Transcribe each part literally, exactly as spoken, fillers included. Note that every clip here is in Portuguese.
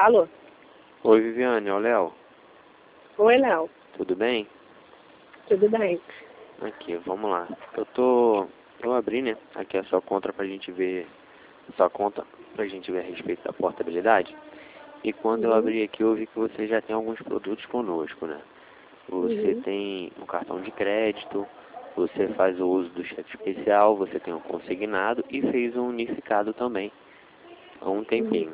Alô? Oi, Viviane, é o Léo. Oi, Léo. Tudo bem? Tudo bem? Aqui, vamos lá. Eu tô... Eu abri, né, aqui a sua conta pra gente ver... Sua conta pra gente ver a respeito da portabilidade. E quando eu Uhum. abri aqui, eu vi que você já tem alguns produtos conosco, né? Você Uhum. tem um cartão de crédito, você faz o uso do cheque especial, você tem um consignado e fez um unificado também, há um tempinho. Uhum.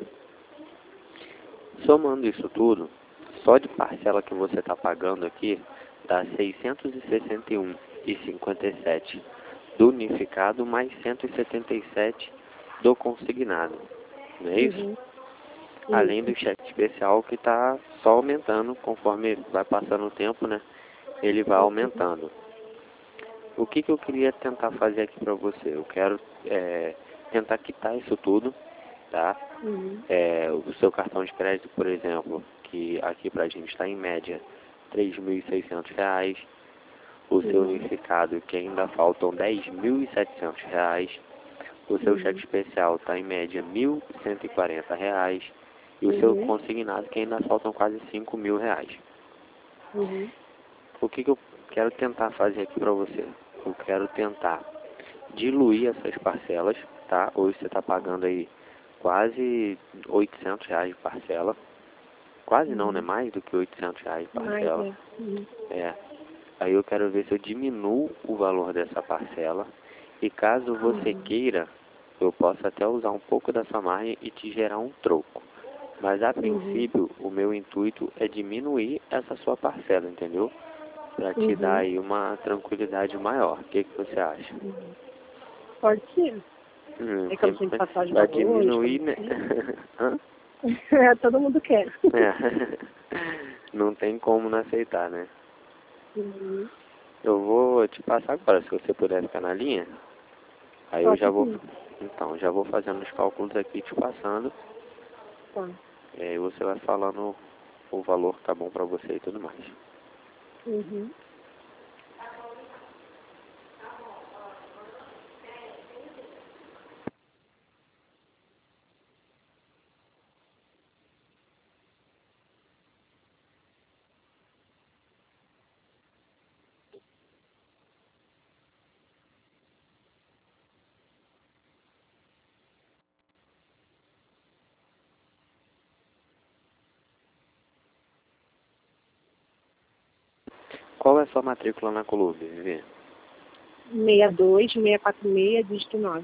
Somando isso tudo, só de parcela que você está pagando aqui, dá seiscentos e sessenta e um reais e cinquenta e sete centavos do unificado, mais cento e setenta e sete do consignado, não é isso? Uhum. Além Isso. do cheque especial que está só aumentando, conforme vai passando o tempo, né? Ele vai Uhum. aumentando. O que, que eu queria tentar fazer aqui para você? Eu quero é, tentar quitar isso tudo, tá? Uhum. É, o seu cartão de crédito, por exemplo, que aqui pra gente está em média três mil e seiscentos reais, o seu Uhum. unificado, que ainda faltam dez mil e setecentos reais, o seu cheque Uhum. especial está em média mil cento e quarenta reais, e o seu Uhum. consignado, que ainda faltam quase cinco mil reais. Uhum. O que, que eu quero tentar fazer aqui para você? Eu quero tentar diluir essas parcelas, tá? Hoje você está pagando aí quase oitocentos reais de parcela. Quase não, né? Uhum. Mais do que oitocentos reais de Mais, parcela. é. Uhum. É. Aí eu quero ver se eu diminuo o valor dessa parcela. E caso você Uhum. queira, eu posso até usar um pouco dessa margem e te gerar um troco. Mas a Uhum. princípio, o meu intuito é diminuir essa sua parcela, entendeu? Para te dar Uhum. aí uma tranquilidade maior. O que, que você acha? Uhum. Pode ser. Hum, É que eu não tenho que sempre passar os para valores, diminuir, como né? assim. Hã? É, todo mundo quer. É. Não tem como não aceitar, né? Uhum. Eu vou te passar agora, se você puder ficar na linha. Aí eu já Pode vou, sim. então, já vou fazendo os cálculos aqui, te passando. Tá. E aí você vai falando o valor que tá bom pra você e tudo mais. Uhum. Qual é a sua matrícula na Colube, Vivi? seis dois, seis quatro seis, dígito nove.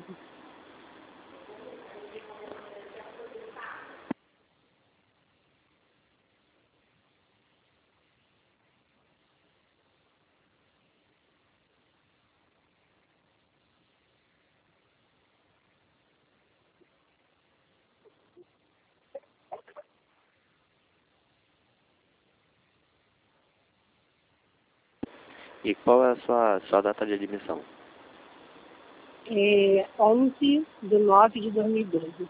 E qual é a sua, sua data de admissão? É onze de nove de dois mil e doze.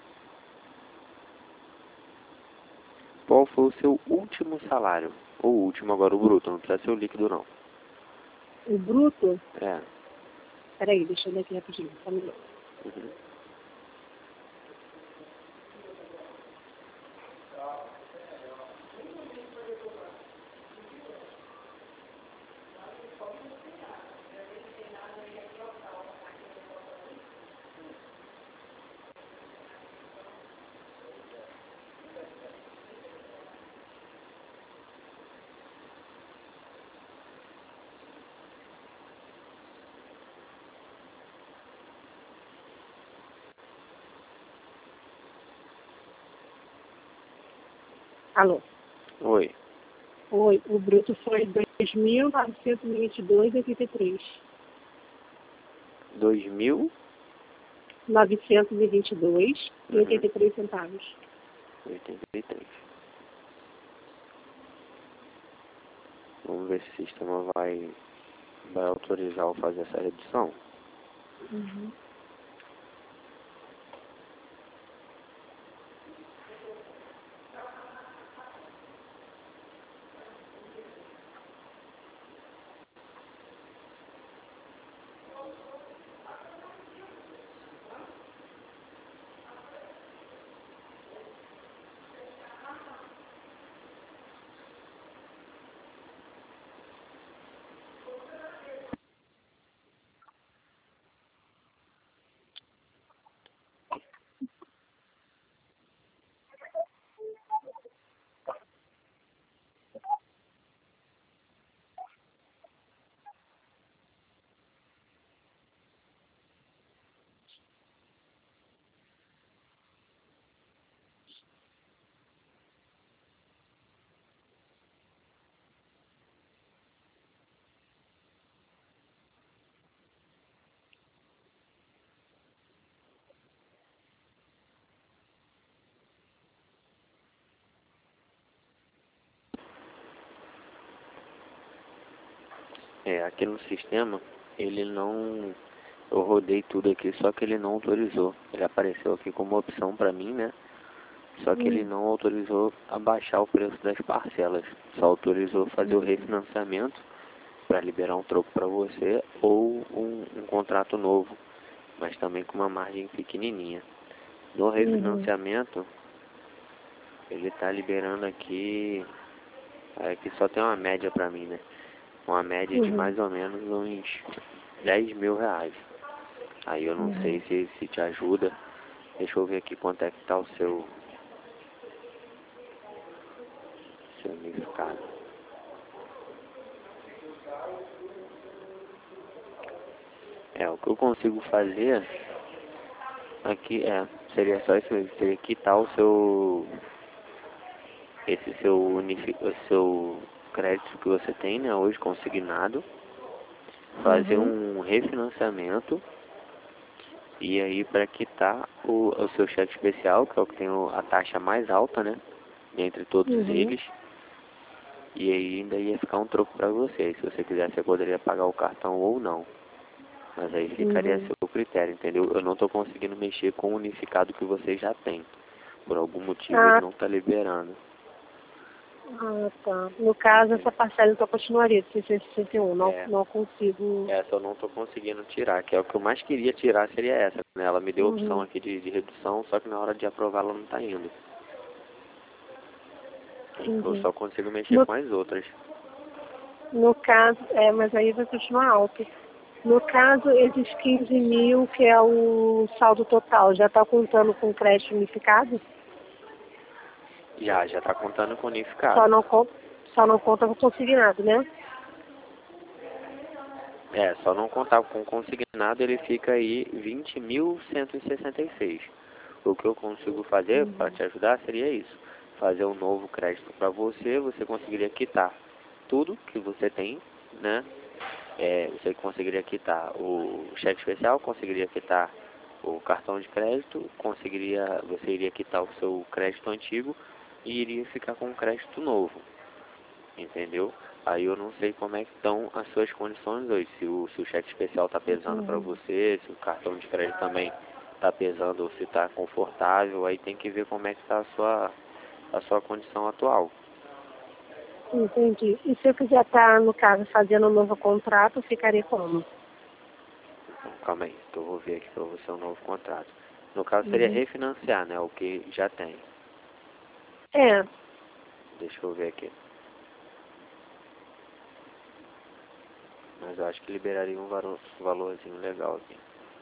Qual foi o seu último salário? O último agora, o bruto, não precisa ser o líquido não. O bruto, É. peraí, deixa eu ler aqui rapidinho, só um minuto. Uhum. Alô? Oi. Oi, o bruto foi dois mil novecentos e vinte e dois vírgula oitenta e três. Dois mil? novecentos e vinte e dois vírgula Uhum. oitenta e três centavos. oitenta e três. Vamos ver se o sistema vai, vai autorizar eu fazer essa redução. Uhum. É, aqui no sistema, ele não... Eu rodei tudo aqui, só que ele não autorizou. Ele apareceu aqui como opção pra mim, né? Só que ele Hum. não autorizou abaixar o preço das parcelas. Só autorizou fazer o refinanciamento para liberar um troco para você ou um, um contrato novo, mas também com uma margem pequenininha. No Uhum. refinanciamento, ele está liberando aqui, aqui só tem uma média para mim, né? Uma média de Uhum. mais ou menos uns dez mil reais. Aí eu não sei Uhum. se, se te ajuda. Deixa eu ver aqui quanto é que tá o seu, seu unificado. É, o que eu consigo fazer aqui é, seria só isso mesmo, seria quitar o seu, esse seu, unifi, o seu crédito que você tem, né, hoje consignado, fazer Uhum. um refinanciamento e aí para quitar o, o seu cheque especial, que é o que tem o- a taxa mais alta, né, entre todos Uhum. eles, e aí ainda ia ficar um troco para você. Se você quiser, você poderia pagar o cartão ou não. Mas aí ficaria a Uhum. seu critério, entendeu? Eu não estou conseguindo mexer com o unificado que você já tem. Por algum motivo ele Ah, não está liberando. ah, tá. No caso, Entende? essa parcela então continuaria de seiscentos e sessenta e um. Não, É, não consigo. essa eu não estou conseguindo tirar, que é o que eu mais queria tirar seria essa, né? Ela me deu a opção Uhum. aqui de, de redução, só que na hora de aprovar ela não está indo. Eu Uhum. só consigo mexer No, com as outras. no caso, é, mas aí vai continuar alto. No caso, esses quinze mil, que é o saldo total, já está contando com crédito unificado? Já, já está contando com Só unificado. não, con- só não conta com consignado, né? É, só não contar com consignado, ele fica aí vinte mil cento e sessenta e seis. O que eu consigo fazer para Uhum. te ajudar seria isso. Fazer um novo crédito para você, você conseguiria quitar tudo que você tem, né? É, você conseguiria quitar o cheque especial, conseguiria quitar o cartão de crédito, conseguiria, você iria quitar o seu crédito antigo e iria ficar com um crédito novo, entendeu? Aí eu não sei como é que estão as suas condições hoje, se o, se o cheque especial está pesando para Uhum. você, se o cartão de crédito também está pesando ou se está confortável, aí tem que ver como é que está a sua, a sua condição atual. Entendi. E se eu quiser estar, no caso, fazendo um novo contrato, ficaria como? Então, calma aí, que eu vou ver aqui para você um novo contrato. No caso seria Uhum. refinanciar, né, o que já tem. É, Deixa eu ver aqui. Mas eu acho que liberaria um valor, valorzinho legal aqui.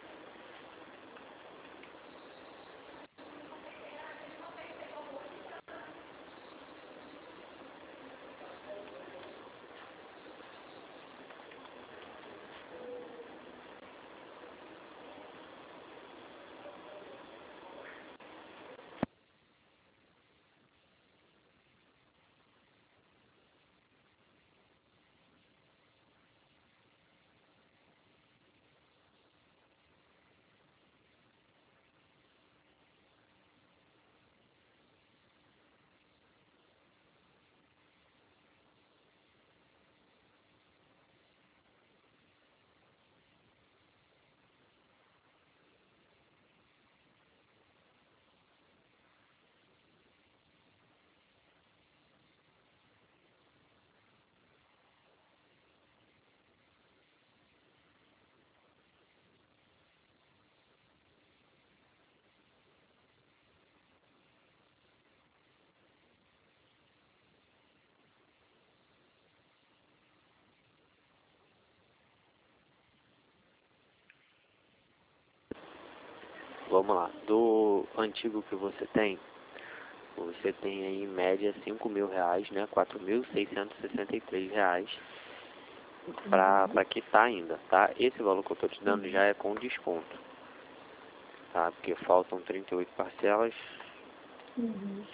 Vamos lá. Do antigo que você tem, você tem aí em média cinco mil reais, né? quatro mil seiscentos e sessenta e três reais para para quitar ainda, tá? Esse valor que eu tô te dando já é com desconto, tá? Porque faltam trinta e oito parcelas uhum.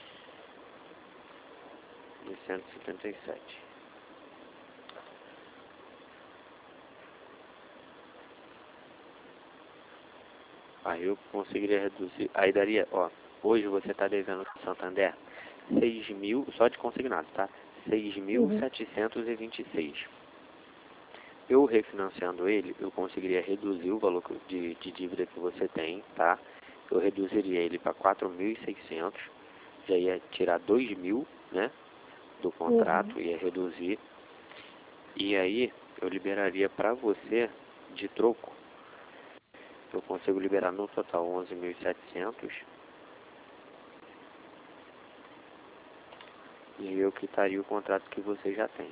de cento e setenta e sete. Aí eu conseguiria reduzir, aí daria, ó, hoje você tá devendo pro Santander seis mil, só de consignado, tá? seis mil Uhum. setecentos e vinte e seis. eu refinanciando ele, eu conseguiria reduzir o valor de, de dívida que você tem, tá? Eu reduziria ele para quatro mil e seiscentos, já ia tirar dois mil, né, do contrato, Uhum. ia reduzir. E aí eu liberaria para você de troco. Eu consigo liberar no total onze mil e setecentos. E aí eu quitaria o contrato que você já tem.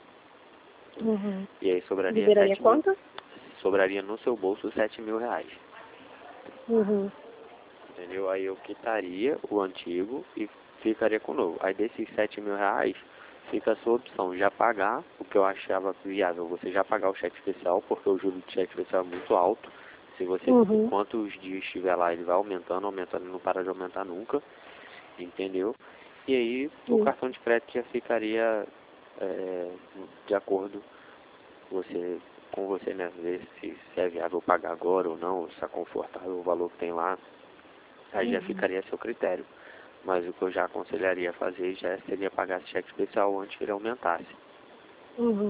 Uhum. E aí sobraria Liberaria sete mil. quanto? Sobraria no seu bolso sete mil reais. Uhum. Entendeu? Aí eu quitaria o antigo e ficaria com o novo. Aí desses sete mil reais, fica a sua opção, já pagar o que eu achava viável, você já pagar o cheque especial, porque o juro de cheque especial é muito alto. Se você, Uhum. enquanto os dias estiver lá, ele vai aumentando, aumentando, não para de aumentar nunca, entendeu? E aí o Sim. cartão de crédito já ficaria é, de acordo você, com você, né? Ver se, se é viável pagar agora ou não, se está confortável o valor que tem lá, aí já Uhum. ficaria a seu critério. Mas o que eu já aconselharia a fazer já seria pagar esse cheque especial antes que ele aumentasse. Uhum.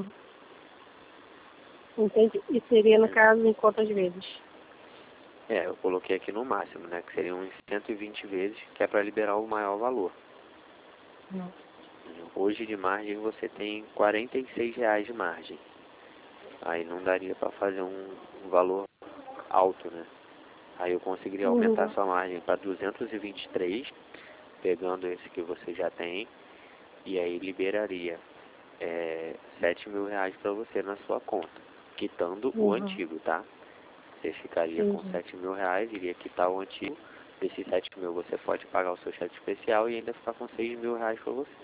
Entendi. E seria, no caso, em quantas vezes? É, eu coloquei aqui no máximo, né? Que seriam uns cento e vinte vezes, que é para liberar o maior valor. Uhum. Hoje de margem você tem quarenta e seis reais de margem. Aí não daria para fazer um, um valor alto, né? Aí eu conseguiria aumentar Uhum. sua margem para duzentos e vinte e três, pegando esse que você já tem, e aí liberaria é, sete mil reais para você na sua conta, quitando o Uhum. antigo, tá? Você ficaria com Entendi. sete mil reais, iria quitar o antigo. Desses sete mil você pode pagar o seu cheque especial e ainda ficar com seis mil reais para você.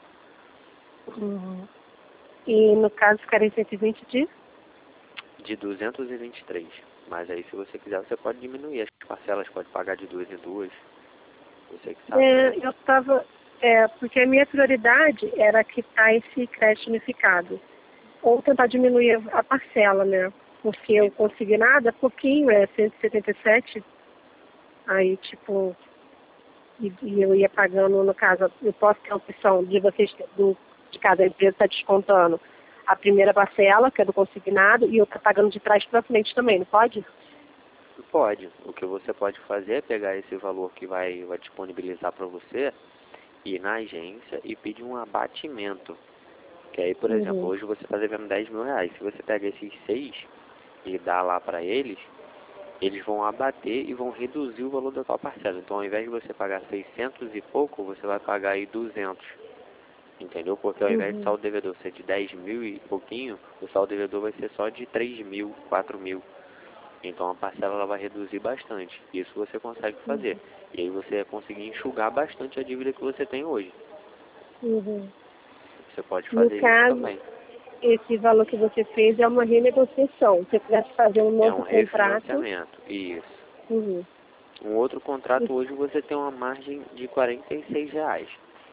Uhum. E, no caso, ficaria cento e vinte de? De duzentos e vinte e três. Mas aí se você quiser você pode diminuir as parcelas, pode pagar de duas em duas. Você que sabe, né? É, eu estava... É, porque a minha prioridade era quitar esse crédito unificado. Ou tentar diminuir a parcela, né? Porque eu Então, consegui nada, pouquinho, é cento e setenta e sete. Aí, tipo, e, e eu ia pagando, no caso, eu posso ter a opção de vocês, do, de cada empresa, estar descontando a primeira parcela, que é do consignado, e eu estar pagando de trás para frente também, não pode? pode. O que você pode fazer é pegar esse valor que vai, vai disponibilizar para você, ir na agência e pedir um abatimento. Que aí, por exemplo, Uhum. hoje você está devendo dez mil reais. Se você pega esses seis e dá lá para eles, eles vão abater e vão reduzir o valor da tua parcela. Então, ao invés de você pagar seiscentos e pouco, você vai pagar aí duzentos. Entendeu? Porque ao invés de Uhum. saldo devedor ser de dez mil e pouquinho, o saldo devedor vai ser só de três mil, quatro mil. Então a parcela ela vai reduzir bastante. Isso você consegue fazer. Uhum. E aí você vai conseguir enxugar bastante a dívida que você tem hoje. Uhum. Você pode No fazer isso caso, também. esse valor que você fez é uma renegociação. Se eu quisesse fazer um É um novo contrato, refinanciamento. Isso. uhum. Um outro contrato Isso. hoje você tem uma margem de quarenta e seis reais.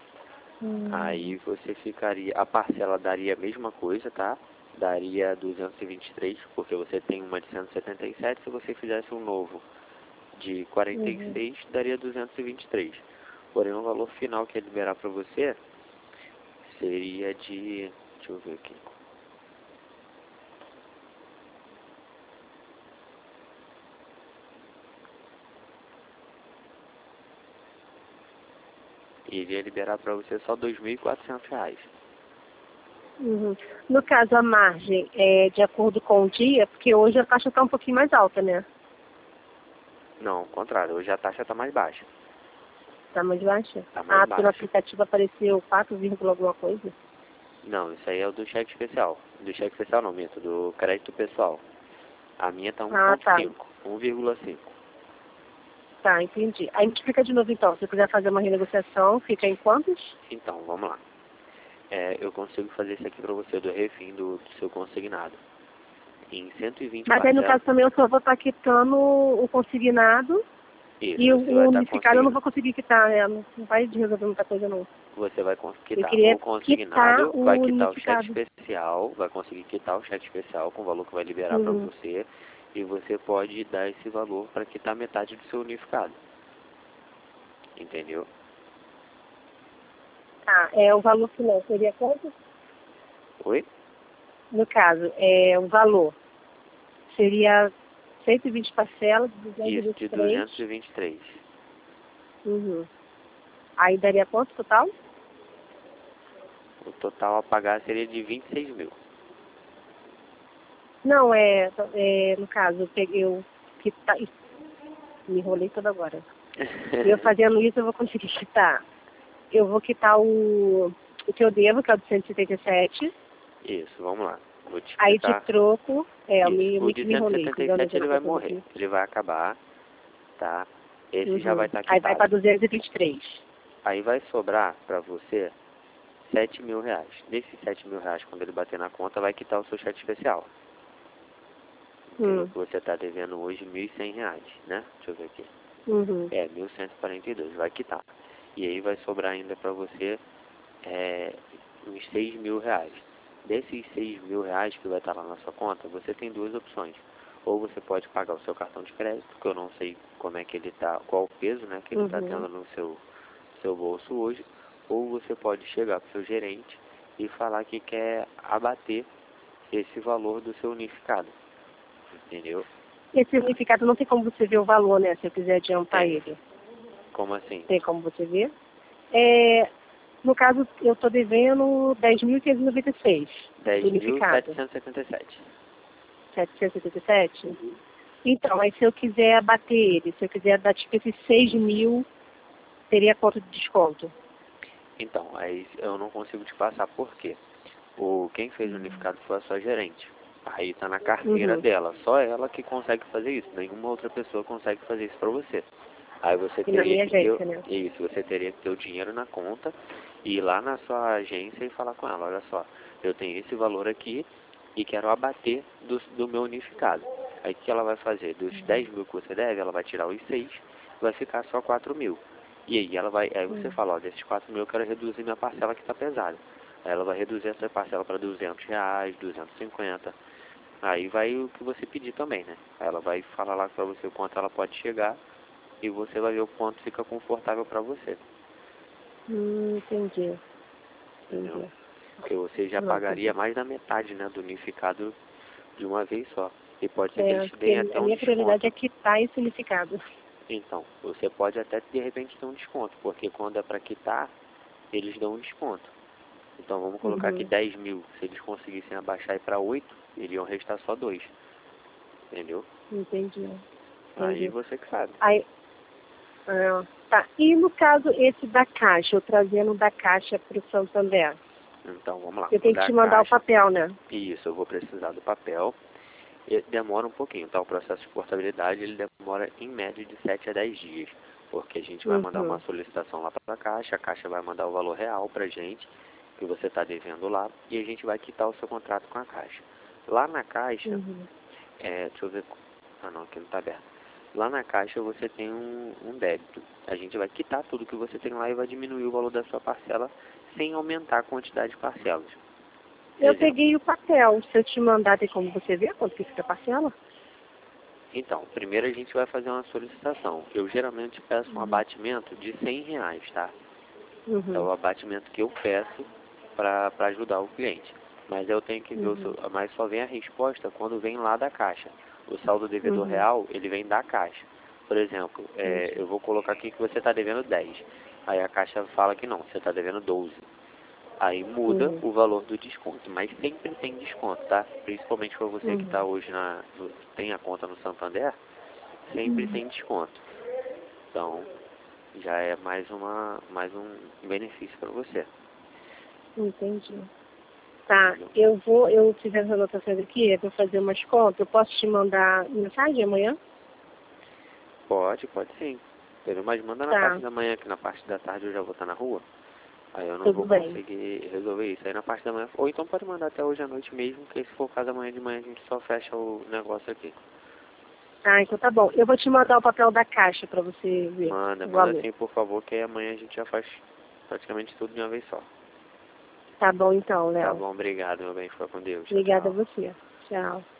Aí Uhum. você ficaria, a parcela daria a mesma coisa, tá? Daria duzentos e vinte e três, porque você tem uma de cento e setenta e sete, se você fizesse um novo de quarenta e Uhum. seis, daria duzentos e vinte e três. Porém, o valor final que ia liberar para você seria de, deixa eu ver aqui, iria liberar para você só dois mil e quatrocentos reais. Uhum. No caso, a margem é de acordo com o dia, porque hoje a taxa está um pouquinho mais alta, né? Não, ao contrário, hoje a taxa está mais baixa. Está mais baixa? Está mais Ah, porque no baixa. aplicativo apareceu quatro, alguma coisa. Não, isso aí é o do cheque especial. Do cheque especial não, minto, do crédito pessoal. A minha tá Ah, tá. um ponto cinco, um vírgula cinco. Tá, entendi. Aí me explica de novo então. Se eu quiser fazer uma renegociação, fica em quantos? Então, vamos lá. É, eu consigo fazer isso aqui para você do refim do, do seu consignado. Em cento e vinte Mas aí no parcelas, caso também eu só vou estar quitando o consignado isso, e o, você vai o estar unificado eu não conseguindo. vou conseguir quitar, né? Não não vai resolver muita coisa não. Você vai conseguir Eu quitar queria o quitar consignado, vai o quitar o cheque unificado. especial, vai conseguir quitar o cheque especial com o valor que vai liberar para Uhum. você, e você pode dar esse valor para quitar metade do seu unificado. Entendeu? Tá, é o valor final. Seria quanto? Oi? no caso, é, o valor seria cento e vinte parcelas de Isso, de duzentos e vinte e três. duzentos e vinte e três. Uhum. Aí daria quanto total? O total a pagar seria de vinte e seis mil. Não, é, é no caso, eu peguei o que tá, me enrolei toda agora. E eu fazendo isso, eu vou conseguir quitar. Eu vou quitar o, o que eu devo, que é o de cento e setenta e sete. Isso, vamos lá. Vou te Aí explicar. de troco, é, eu Isso. me, O me, de me enrolei. cento e setenta e sete ele vai Tudo morrer. aqui. Ele vai acabar, tá? Esse já Uhum. vai estar Aí vai para quitado. duzentos e vinte e três. Aí vai sobrar para você sete mil reais. Desses sete mil reais, quando ele bater na conta, vai quitar o seu cheque especial. Hum. Que você está devendo hoje mil e cem reais, né? Deixa eu ver aqui. Uhum. É, mil cento e quarenta e dois, vai quitar. E aí vai sobrar ainda para você é, uns seis mil reais. Desses seis mil reais que vai estar lá na sua conta, você tem duas opções. Ou você pode pagar o seu cartão de crédito, que eu não sei como é que ele tá, qual o peso, né, que ele está Uhum. tendo no seu, seu bolso hoje. Ou você pode chegar para o seu gerente e falar que quer abater esse valor do seu unificado. Entendeu? Esse unificado não tem como você ver o valor, né? Se eu quiser adiantar Tem. ele. Como assim? Tem como você ver? É, no caso, eu estou devendo dez mil quinhentos e noventa e seis do dez mil unificado. setecentos e setenta e sete. setecentos e setenta e sete? Então, aí se eu quiser abater ele, se eu quiser dar tipo esses seis mil, teria quanto de desconto? Então, aí eu não consigo te passar por quê? O, quem fez o unificado foi a sua gerente. Aí tá na carteira Uhum. dela. Só ela que consegue fazer isso. Nenhuma outra pessoa consegue fazer isso pra você. Aí você E na teria minha que ter agência, né? isso, você teria que ter o dinheiro na conta e ir lá na sua agência e falar com ela, olha só, eu tenho esse valor aqui e quero abater do, do meu unificado. Aí o que ela vai fazer? Dos dez mil que você deve, ela vai tirar os seis, vai ficar só quatro mil. E aí ela vai, aí você Uhum. fala, ó, desses quatro mil eu quero reduzir minha parcela que está pesada. Aí ela vai reduzir essa parcela para duzentos reais, duzentos e cinquenta. Aí vai o que você pedir também, né? Aí ela vai falar lá para você o quanto ela pode chegar e você vai ver o quanto fica confortável para você. Hum, entendi. Entendeu? Entendi. Porque você já Não, pagaria entendi. mais da metade, né, do unificado de uma vez só. E pode ser que É, eles te porque deem até a um minha prioridade é desconto. quitar esse unificado. Então, você pode até de repente ter um desconto, porque quando é para quitar, eles dão um desconto. Então vamos colocar aqui Uhum. dez mil. Se eles conseguissem abaixar para oito, iriam restar só dois. Entendeu? Entendi. Aí Entendi. você que sabe. Aí, ah, tá. E no caso esse da Caixa, eu trazendo da Caixa para o Santander, Então vamos lá. eu O tenho que da te mandar o caixa. papel, né? Isso, eu vou precisar do papel. E demora um pouquinho, tá? O processo de portabilidade ele demora em média de sete a dez dias. Porque a gente vai mandar uma Uhum. solicitação lá para a Caixa, a Caixa vai mandar o valor real para a gente, que você está devendo lá, e a gente vai quitar o seu contrato com a Caixa. Lá na Caixa, Uhum. é, deixa eu ver. Ah não, aqui não está aberto. Lá na Caixa você tem um, um débito. A gente vai quitar tudo que você tem lá e vai diminuir o valor da sua parcela sem aumentar a quantidade de parcelas. Eu Exemplo. peguei o papel. Se eu te mandar, tem como você ver quanto que fica a parcela? Então, primeiro a gente vai fazer uma solicitação. Eu geralmente peço um Uhum. abatimento de cem reais, tá? É Uhum. o abatimento que eu peço para ajudar o cliente. Mas eu tenho que ver, o seu, Uhum. mas só vem a resposta quando vem lá da Caixa. O saldo devedor Uhum. real, ele vem da Caixa. Por exemplo, é, Entendi. eu vou colocar aqui que você está devendo dez. Aí a Caixa fala que não, você está devendo doze. Aí muda Uhum. o valor do desconto, mas sempre tem desconto, tá? Principalmente para você que está Uhum. hoje na, no- tem a conta no Santander, sempre Uhum. tem desconto. Então, já é mais uma mais um benefício para você. Entendi. Tá, Entendeu? eu vou, eu fiz as anotações aqui, eu vou fazer umas contas. Eu posso te mandar mensagem amanhã? Pode, pode sim. Entendeu? Mas manda na parte Tá, da manhã, que na parte da tarde eu já vou estar na rua. Aí eu não tudo vou bem. conseguir resolver isso. Aí na parte da manhã. Ou então pode mandar até hoje à noite mesmo, que se for o caso amanhã de manhã a gente só fecha o negócio aqui. Ah, então tá bom. Eu vou te mandar o papel da Caixa para você ver Manda, o manda valor. assim por favor, que aí amanhã a gente já faz praticamente tudo de uma vez só. Tá bom então, Tá Léo. bom, obrigado, meu bem. Fica com Deus. Tchau, Obrigada a tchau. você. Tchau.